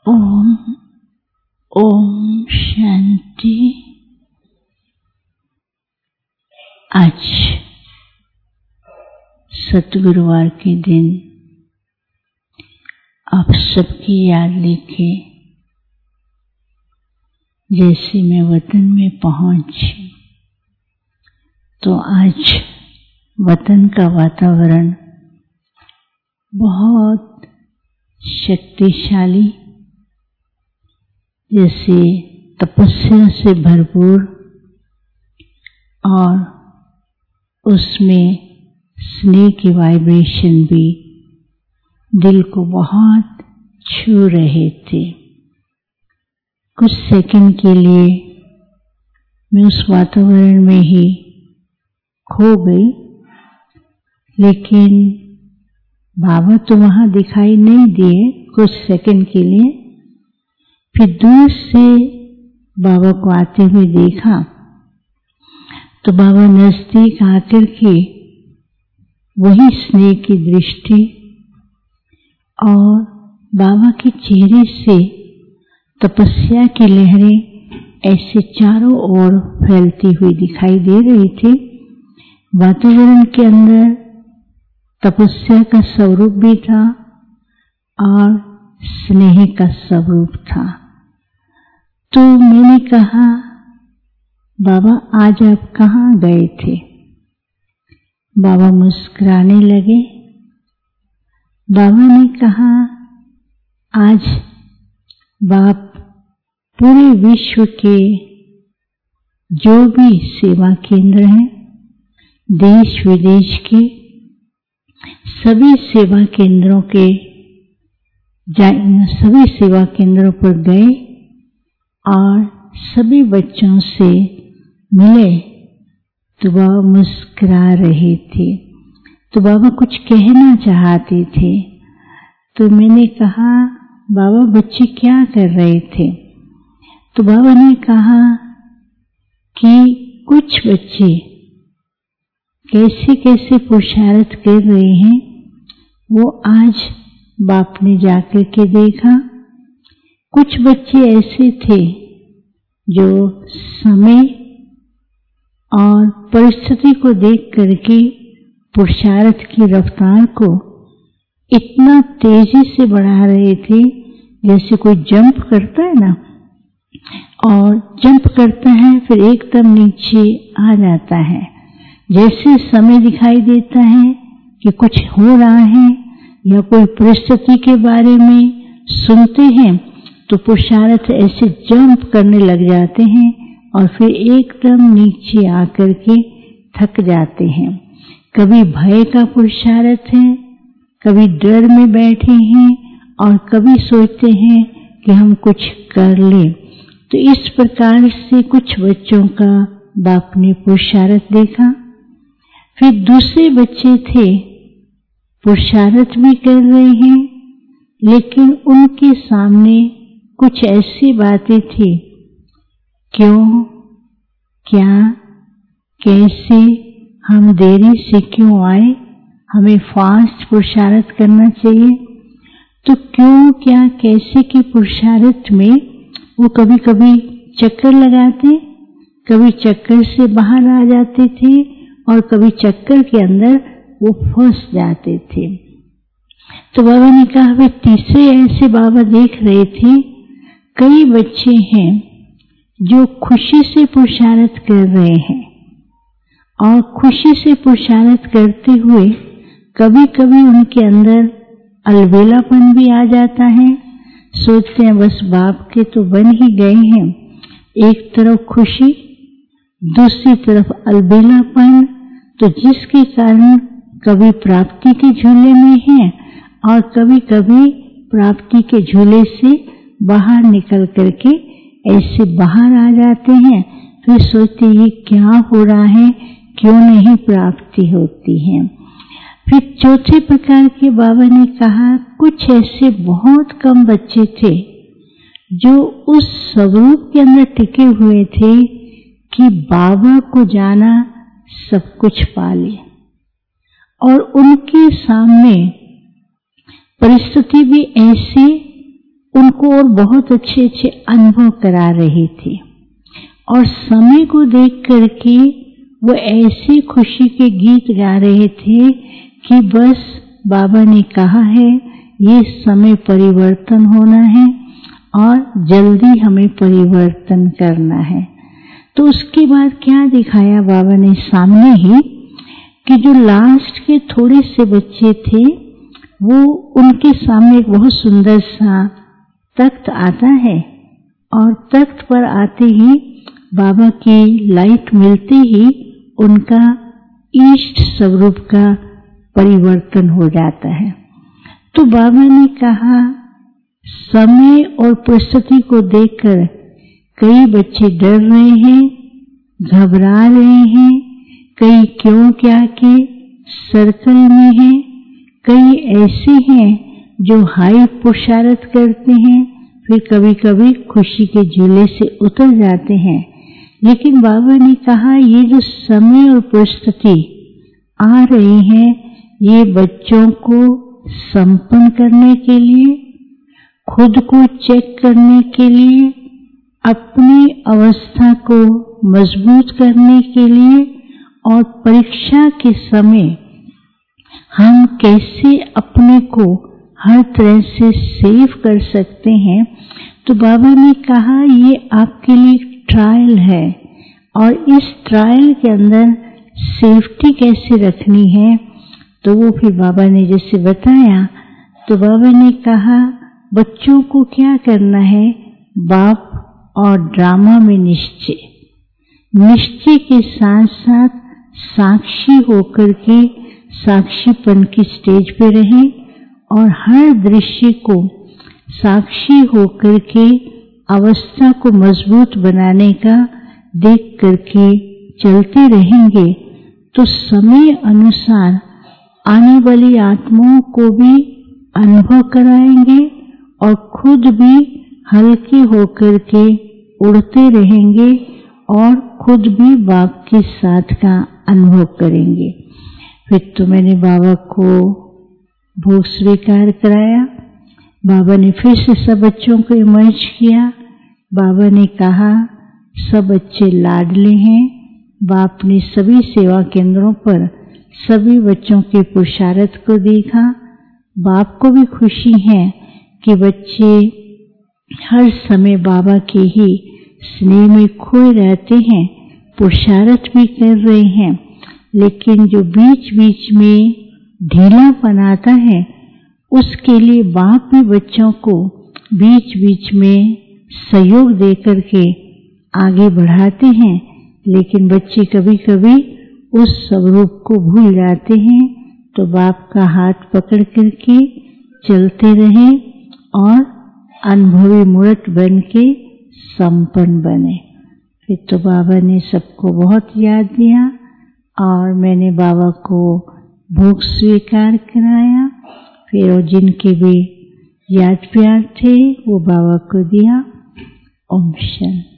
ओम ओम शांति। आज सतगुरुवार के दिन आप सबकी याद लेके जैसे मैं वतन में पहुंची तो आज वतन का वातावरण बहुत शक्तिशाली, जैसे तपस्या से भरपूर, और उसमें स्नेह की वाइब्रेशन भी दिल को बहुत छू रहे थे। कुछ सेकंड के लिए मैं उस वातावरण में ही खो गई, लेकिन बाबा तो वहां दिखाई नहीं दिए कुछ सेकंड के लिए। फिर दूर से बाबा को आते हुए देखा तो बाबा नजदीक आकर के वही स्नेह की दृष्टि और बाबा के चेहरे से तपस्या की लहरें ऐसे चारों ओर फैलती हुई दिखाई दे रही थी। वातावरण के अंदर तपस्या का स्वरूप भी था और स्नेह का स्वरूप था। तो मैंने कहा, बाबा आज आप कहाँ गए थे? बाबा मुस्कुराने लगे। बाबा ने कहा, आज बाप पूरे विश्व के जो भी सेवा केंद्र हैं, देश विदेश के सभी सेवा केंद्रों पर गए और सभी बच्चों से मिले। तो बाबा मुस्कुरा रहे थे। तो बाबा कुछ कहना चाहते थे। तो मैंने कहा, बाबा बच्चे क्या कर रहे थे? तो बाबा ने कहा कि कुछ बच्चे कैसे कैसे पुरुषार्थ कर रहे हैं, वो आज बाप ने जाकर के देखा। कुछ बच्चे ऐसे थे जो समय और परिस्थिति को देख करके पुरुषार्थ की रफ्तार को इतना तेजी से बढ़ा रहे थे, जैसे कोई जंप करता है ना, और जंप करता है फिर एकदम नीचे आ जाता है। जैसे समय दिखाई देता है कि कुछ हो रहा है या कोई परिस्थिति के बारे में सुनते हैं तो पुरुषार्थ ऐसे जंप करने लग जाते हैं और फिर एकदम नीचे आकर के थक जाते हैं। कभी भय का पुरुषार्थ है, कभी डर में बैठे हैं और कभी सोचते हैं कि हम कुछ कर लें। तो इस प्रकार से कुछ बच्चों का बाप ने पुरुषार्थ देखा। फिर दूसरे बच्चे थे, पुरुषार्थ भी कर रहे हैं, लेकिन उनके सामने कुछ ऐसी बातें थी, क्यों, क्या, कैसे, हम देरी से क्यों आए, हमें फास्ट पुरुषार्थ करना चाहिए। तो क्यों, क्या, कैसे के पुरुषार्थ में वो कभी कभी चक्कर लगाते, कभी चक्कर से बाहर आ जाते थे और कभी चक्कर के अंदर वो फंस जाते थे। तो बाबा ने कहा, वे तीसरे ऐसे बाबा देख रहे थे, कई बच्चे हैं जो खुशी से पुरुषार्थ कर रहे हैं और खुशी से पुरुषार्थ करते हुए कभी कभी उनके अंदर अलबेलापन भी आ जाता है। सोचते हैं बस बाप के तो बन ही गए हैं, एक तरफ खुशी, दूसरी तरफ अलबेलापन, तो जिसके कारण कभी प्राप्ति के झूले में हैं और कभी कभी प्राप्ति के झूले से बाहर निकल करके ऐसे बाहर आ जाते हैं। फिर सोचते ये क्या हो रहा है, क्यों नहीं प्राप्ति होती है। फिर चौथे प्रकार के बाबा ने कहा, कुछ ऐसे बहुत कम बच्चे थे जो उस स्वरूप के अंदर टिके हुए थे कि बाबा को जाना सब कुछ पा ले, और उनके सामने परिस्थिति भी ऐसी उनको को और बहुत अच्छे अच्छे अनुभव करा रहे थे। और समय को देख करके वो ऐसे खुशी के गीत गा रहे थे कि बस बाबा ने कहा है ये समय परिवर्तन होना है और जल्दी हमें परिवर्तन करना है। तो उसके बाद क्या दिखाया बाबा ने सामने ही कि जो लास्ट के थोड़े से बच्चे थे वो उनके सामने एक बहुत सुंदर सा तख्त आता है और तख्त पर आते ही बाबा की लाइट मिलते ही उनका इष्ट स्वरूप का परिवर्तन हो जाता है। तो बाबा ने कहा समय और परिस्थिति को देखकर कई बच्चे डर रहे हैं, घबरा रहे हैं, कई क्यों क्या के सर्कल में हैं, कई ऐसे हैं जो हाई पुरुषार्थ करते हैं, फिर कभी कभी खुशी के झूले से उतर जाते हैं। लेकिन बाबा ने कहा ये जो समय और परिस्थिति आ रही है ये बच्चों को संपन्न करने के लिए, खुद को चेक करने के लिए, अपनी अवस्था को मजबूत करने के लिए और परीक्षा के समय हम कैसे अपने को हर तरह से सेव कर सकते हैं। तो बाबा ने कहा ये आपके लिए ट्रायल है और इस ट्रायल के अंदर सेफ्टी कैसे रखनी है। तो वो फिर बाबा ने जैसे बताया तो बाबा ने कहा बच्चों को क्या करना है, बाप और ड्रामा में निश्चय के साथ साथ साक्षी होकर के साक्षीपन की स्टेज पे रहें और हर दृश्य को साक्षी होकर के अवस्था को मजबूत बनाने का देख करके चलते रहेंगे तो समय अनुसार आने वाली आत्माओं को भी अनुभव कराएंगे और खुद भी हल्के होकर के उड़ते रहेंगे और खुद भी बाप के साथ का अनुभव करेंगे। फिर तो मैंने बाबा को भोग स्वीकार कराया। बाबा ने फिर से सब बच्चों को इमर्ज किया। बाबा ने कहा सब बच्चे लाडले हैं। बाप ने सभी सेवा केंद्रों पर सभी बच्चों के पुरुषार्थ को देखा। बाप को भी खुशी है कि बच्चे हर समय बाबा के ही स्नेह में खोए रहते हैं, पुरुषार्थ भी कर रहे हैं। लेकिन जो बीच बीच में ढीलापन आता है उसके लिए बाप भी बच्चों को बीच बीच में सहयोग दे करके आगे बढ़ाते हैं। लेकिन बच्चे कभी कभी उस स्वरूप को भूल जाते हैं। तो बाप का हाथ पकड़ करके चलते रहे और अनुभवी मूर्त बन के संपन्न बने। फिर तो बाबा ने सबको बहुत याद दिया और मैंने बाबा को भोग स्वीकार कराया। फिर और जिनके भी याद प्यार थे वो बाबा को दिया। ओम शांति।